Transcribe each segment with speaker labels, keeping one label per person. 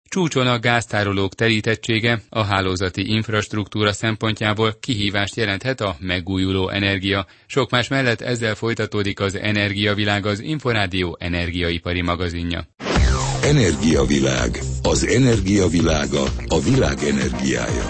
Speaker 1: Csúcson a gáztárolók terítettsége, a hálózati infrastruktúra szempontjából kihívást jelenthet a megújuló energia. Sok más mellett ezzel folytatódik az Energiavilág, az Inforádió energiaipari magazinja.
Speaker 2: Energiavilág. Az energiavilága, a világ energiája.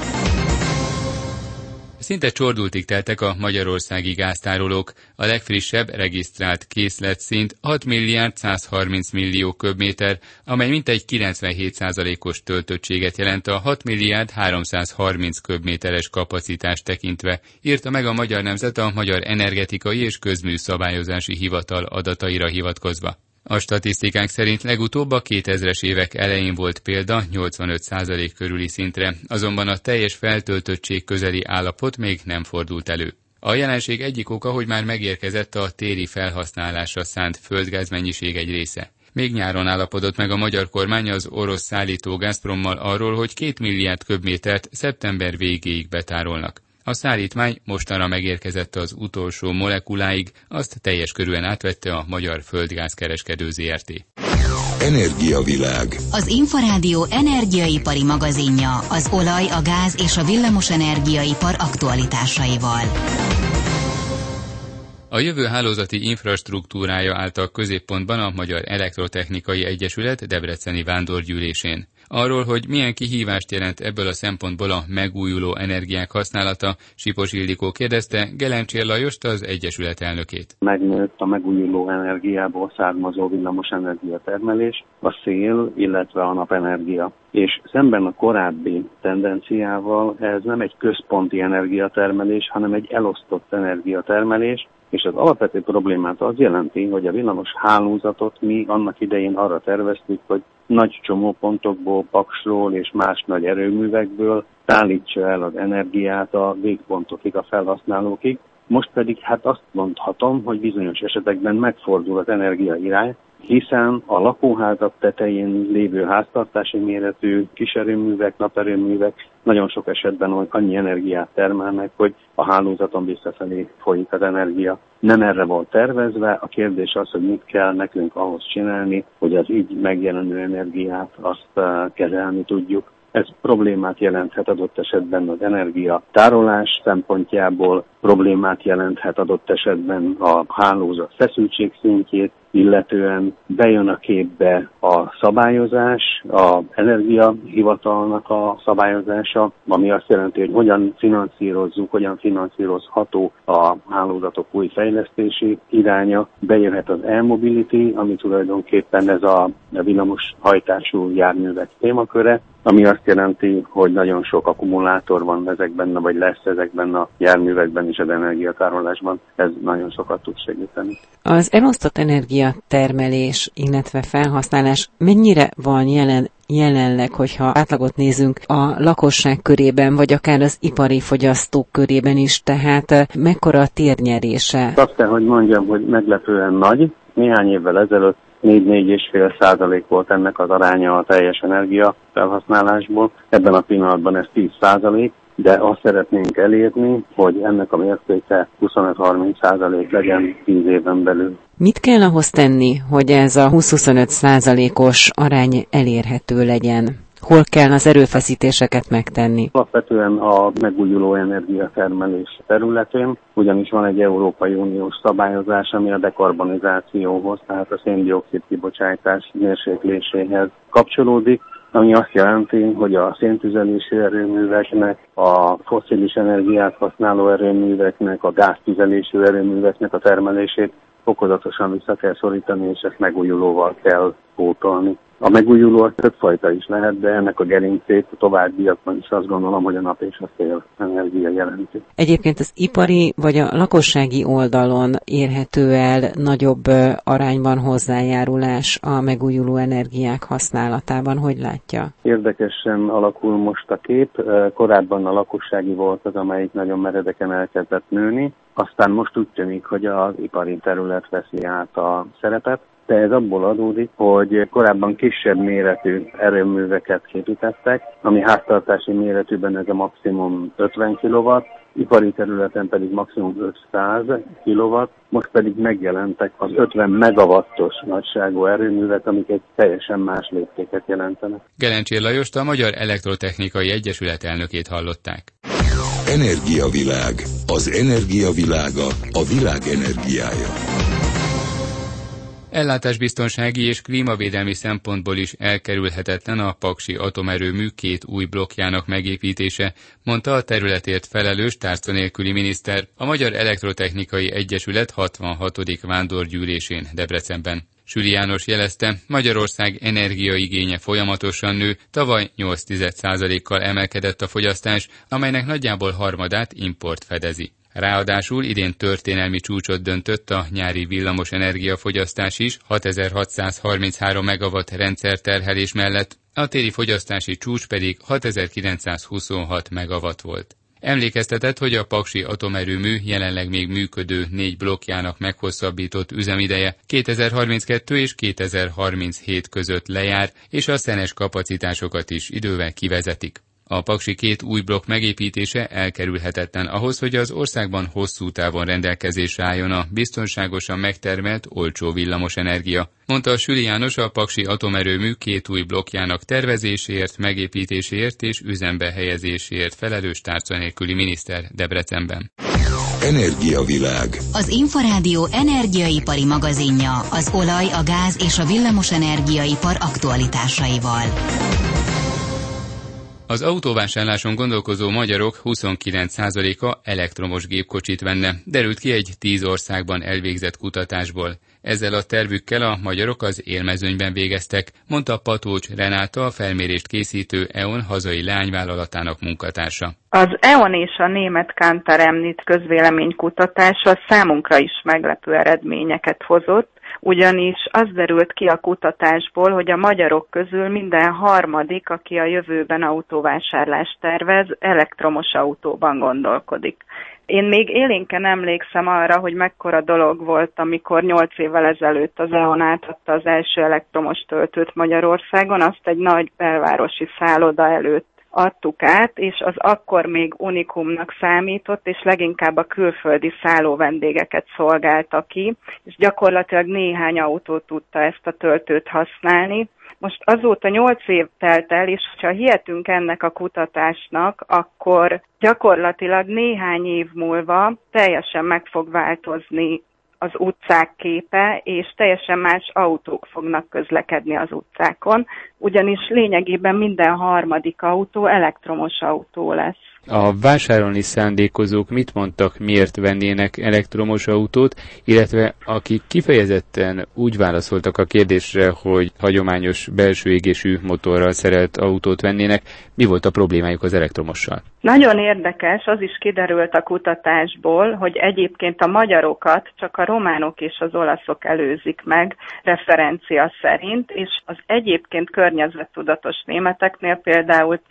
Speaker 1: Szinte csordultig teltek a magyarországi gáztárolók. A legfrissebb regisztrált készletszint 6 milliárd 130 millió köbméter, amely mintegy 97%-os töltöttséget jelent a 6 milliárd 330 köbméteres kapacitást tekintve, írta meg a Magyar Nemzet a Magyar Energetikai és Közműszabályozási Hivatal adataira hivatkozva. A statisztikák szerint legutóbb a 2000-es évek elején volt példa 85% körüli szintre, azonban a teljes feltöltöttség közeli állapot még nem fordult elő. A jelenség egyik oka, hogy már megérkezett a téli felhasználásra szánt földgázmennyiség egy része. Még nyáron állapodott meg a magyar kormány az orosz szállító Gazprommal arról, hogy 2 milliárd köbmétert szeptember végéig betárolnak. A szállítmány mostanra megérkezett az utolsó molekuláig, azt teljes körűen átvette a Magyar Földgázkereskedő Zrt.
Speaker 2: Energiavilág.
Speaker 3: Az Inforádió energiaipari magazinja az olaj, a gáz és a villamos energiaipar aktualitásaival.
Speaker 1: A jövő hálózati infrastruktúrája állt a középpontban a Magyar Elektrotechnikai Egyesület debreceni vándorgyűlésén. Arról, hogy milyen kihívást jelent ebből a szempontból a megújuló energiák használata, Sipos Ildikó kérdezte Gelencsér Lajost, az Egyesület elnökét.
Speaker 4: Megnőtt a megújuló energiából származó villamos energiatermelés, a szél, illetve a napenergia. És szemben a korábbi tendenciával ez nem egy központi energiatermelés, hanem egy elosztott energiatermelés, és az alapvető problémát az jelenti, hogy a villamos hálózatot mi annak idején arra terveztük, hogy nagy csomópontokból, Paksról és más nagy erőművekből szállítsa el az energiát a végpontokig, a felhasználókig. Most pedig azt mondhatom, hogy bizonyos esetekben megfordul az energia irány, hiszen a lakóházak tetején lévő háztartási méretű kiserőművek, naperőművek nagyon sok esetben annyi energiát termelnek, hogy a hálózaton visszafelé folyik az energia. Nem erre volt tervezve, a kérdés az, hogy mit kell nekünk ahhoz csinálni, hogy az így megjelenő energiát azt kezelni tudjuk. Ez problémát jelenthet adott esetben az energiatárolás szempontjából, problémát jelenthet adott esetben a hálózat feszültség szintjét, illetően bejön a képbe a szabályozás, az energiahivatalnak a szabályozása, ami azt jelenti, hogy hogyan finanszírozzuk, hogyan finanszírozható a hálózatok új fejlesztési iránya. Bejöhet az e-mobility, ami tulajdonképpen ez a villamos hajtású járművek témaköre, ami azt jelenti, hogy nagyon sok akkumulátor van ezekben, vagy lesz ezekben a járművekben is az energiatárolásban. Ez nagyon sokat tud segíteni.
Speaker 5: Az elosztott energiatermelés, illetve felhasználás mennyire van jelenleg, hogyha átlagot nézünk a lakosság körében, vagy akár az ipari fogyasztók körében is, tehát mekkora a térnyerése?
Speaker 4: Azt kell, hogy mondjam, hogy meglepően nagy. Néhány évvel ezelőtt 4-4,5% volt ennek az aránya a teljes energia felhasználásból. Ebben a pillanatban ez 10%, de azt szeretnénk elérni, hogy ennek a mértéke 25-30% legyen 10 éven belül.
Speaker 5: Mit kell ahhoz tenni, hogy ez a 20-25%-os arány elérhető legyen? Hol kell az erőfeszítéseket megtenni?
Speaker 4: Alapvetően a megújuló energiatermelés területén, ugyanis van egy Európai Uniós szabályozás, ami a dekarbonizációhoz, tehát a szén-dioxid kibocsátás mérsékléséhez kapcsolódik, ami azt jelenti, hogy a széntüzelésű erőműveknek, a fosszilis energiát használó erőműveknek, a gáztüzelésű erőműveknek a termelését fokozatosan vissza kell szorítani, és ezt megújulóval kell pótolni. A megújuló az többfajta is lehet, de ennek a gerincét a továbbiakban is azt gondolom, hogy a nap és a szél energia jelenti.
Speaker 5: Egyébként az ipari vagy a lakossági oldalon érhető el nagyobb arányban hozzájárulás a megújuló energiák használatában, hogy látja?
Speaker 4: Érdekesen alakul most a kép. Korábban a lakossági volt az, amelyik nagyon meredeken elkezdett nőni. Aztán most úgy tűnik, hogy az ipari terület veszi át a szerepet. de ez abból adódik, hogy korábban kisebb méretű erőműveket képítettek, ami háztartási méretűben ez a maximum 50 kW, ipari területen pedig maximum 500 kW, most pedig megjelentek az 50 megawattos nagyságú erőművek, amik egy teljesen más léptéket jelentenek.
Speaker 1: Gelencsér Lajost, a Magyar Elektrotechnikai Egyesület elnökét hallották.
Speaker 2: Energiavilág. Az energia világa, a világ energiája.
Speaker 1: Ellátásbiztonsági és klímavédelmi szempontból is elkerülhetetlen a paksi atomerőmű 2 új blokkjának megépítése, mondta a területért felelős tárca nélküli miniszter a Magyar Elektrotechnikai Egyesület 66. vándorgyűlésén Debrecenben. Süli János jelezte, Magyarország energiaigénye folyamatosan nő, tavaly 0,8%-kal emelkedett a fogyasztás, amelynek nagyjából harmadát import fedezi. Ráadásul idén történelmi csúcsot döntött a nyári villamos energiafogyasztás is, 6633 megawatt rendszerterhelés mellett, a téli fogyasztási csúcs pedig 6926 megawatt volt. Emlékeztetett, hogy a paksi atomerőmű jelenleg még működő 4 blokkjának meghosszabbított üzemideje 2032 és 2037 között lejár, és a szenes kapacitásokat is idővel kivezetik. A paksi 2 új blokk megépítése elkerülhetetlen ahhoz, hogy az országban hosszú távon rendelkezésre álljon a biztonságosan megtermelt, olcsó villamosenergia, mondta Süli János, a paksi atomerőmű 2 új blokkjának tervezéséért, megépítéséért és üzembe helyezéséért felelős tárca nélküli miniszter Debrecenben.
Speaker 2: Energiavilág.
Speaker 3: Az Inforádió energiaipari magazinja az olaj, a gáz és a villamosenergiaipar aktualitásaival.
Speaker 1: Az autóvásárláson gondolkozó magyarok 29%-a elektromos gépkocsit venne, derült ki egy 10 országban elvégzett kutatásból. Ezzel a tervükkel a magyarok az élmezőnyben végeztek, mondta Patócs Renáta, a felmérést készítő E.ON hazai leányvállalatának munkatársa.
Speaker 6: Az E.ON és a német Kantar Emnit közvéleménykutatása számunkra is meglepő eredményeket hozott, ugyanis az derült ki a kutatásból, hogy a magyarok közül minden harmadik, aki a jövőben autóvásárlást tervez, elektromos autóban gondolkodik. Én még élénken emlékszem arra, hogy mekkora dolog volt, amikor 8 évvel ezelőtt az E.ON átadta az első elektromos töltőt Magyarországon, azt egy nagy belvárosi szálloda előtt adtuk át, és az akkor még unikumnak számított, és leginkább a külföldi szálló vendégeket szolgálta ki, és gyakorlatilag néhány autó tudta ezt a töltőt használni. Most azóta 8 év telt el, és ha hihetünk ennek a kutatásnak, akkor gyakorlatilag néhány év múlva teljesen meg fog változni az utcák képe, és teljesen más autók fognak közlekedni az utcákon, ugyanis lényegében minden harmadik autó elektromos autó lesz.
Speaker 1: A vásárolni szándékozók mit mondtak, miért vennének elektromos autót, illetve akik kifejezetten úgy válaszoltak a kérdésre, hogy hagyományos belső égésű motorral szerelt autót vennének, mi volt a problémájuk az elektromossal?
Speaker 6: Nagyon érdekes, az is kiderült a kutatásból, hogy egyébként a magyarokat csak a románok és az olaszok előzik meg referencia szerint, és az egyébként környezettudatos németeknél például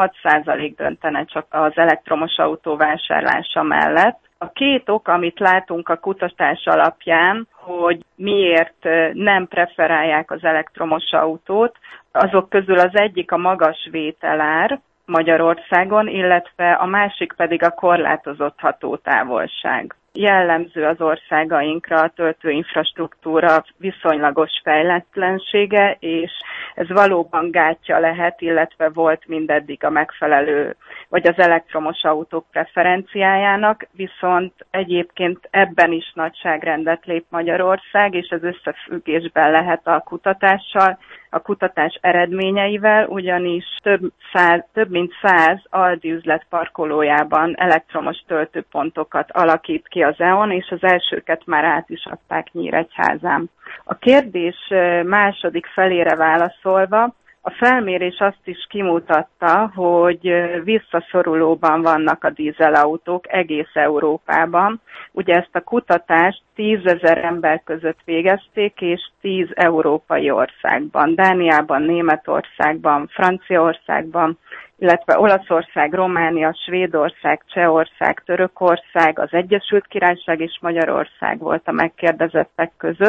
Speaker 6: 16% döntene csak az elektromos autó vásárlása mellett. A 2 ok, amit látunk a kutatás alapján, hogy miért nem preferálják az elektromos autót, azok közül az egyik a magas vételár Magyarországon, illetve a másik pedig a korlátozott hatótávolság. Jellemző az országainkra a töltőinfrastruktúra viszonylagos fejletlensége, és ez valóban gátja lehet, illetve volt mindeddig a megfelelő, vagy az elektromos autók preferenciájának, viszont egyébként ebben is nagyságrendet lép Magyarország, és ez összefüggésben lehet a kutatással, a kutatás eredményeivel, ugyanis több mint 100 Aldi üzlet parkolójában elektromos töltőpontokat alakít ki az E.ON, és az elsőket már át is adták Nyíregyházán. A kérdés második felére válaszolva, a felmérés azt is kimutatta, hogy visszaszorulóban vannak a dízelautók egész Európában. Ugye ezt a kutatást 10 000 ember között végezték, és 10 európai országban, Dániában, Németországban, Franciaországban, illetve Olaszország, Románia, Svédország, Csehország, Törökország, az Egyesült Királyság és Magyarország volt a megkérdezettek között,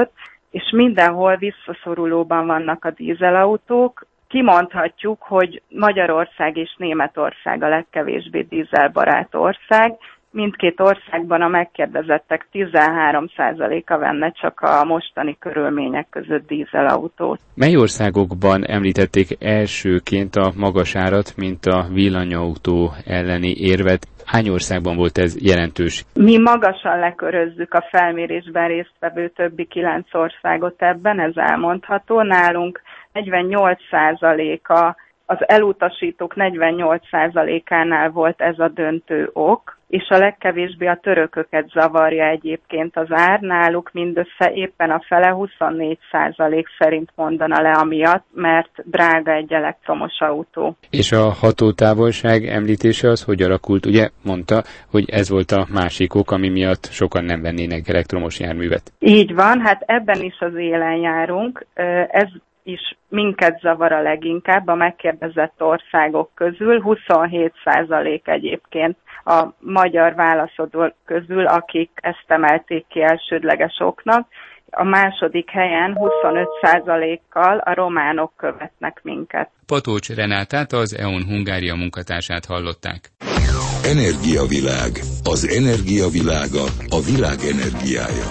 Speaker 6: és mindenhol visszaszorulóban vannak a dízelautók. Kimondhatjuk, hogy Magyarország és Németország a legkevésbé dízelbarát ország. Mindkét országban a megkérdezettek 13%-a venne csak a mostani körülmények között dízelautót.
Speaker 1: Mely országokban említették elsőként a magas árat, mint a villanyautó elleni érvet? Hány országban volt ez jelentős?
Speaker 6: Mi magasan lekörözzük a felmérésben résztvevő többi 9 országot ebben, ez elmondható. Nálunk 48%-a, az elutasítók 48%-ánál volt ez a döntő ok, és a legkevésbé a törököket zavarja egyébként az ár, náluk mindössze éppen a fele 24% szerint mondana le amiatt, mert drága egy elektromos autó.
Speaker 1: És a hatótávolság említése az hogy alakult? Ugye mondta, hogy ez volt a másik ok, ami miatt sokan nem vennének elektromos járművet.
Speaker 6: Így van, hát ebben is az élen járunk, ez is minket zavar a leginkább a megkérdezett országok közül, 27% egyébként a magyar válaszadók közül, akik ezt emelték ki elsődleges oknak. A második helyen 25%-kal a románok követnek minket.
Speaker 1: Patócs Renátát, az E.ON Hungária munkatársát hallották.
Speaker 2: Energiavilág. Az energiavilága a világ energiája.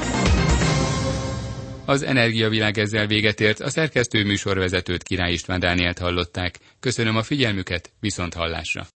Speaker 1: Az Energiavilág ezzel véget ért, a szerkesztő műsorvezetőt, Király István Dánielt hallották. Köszönöm a figyelmüket, viszonthallásra!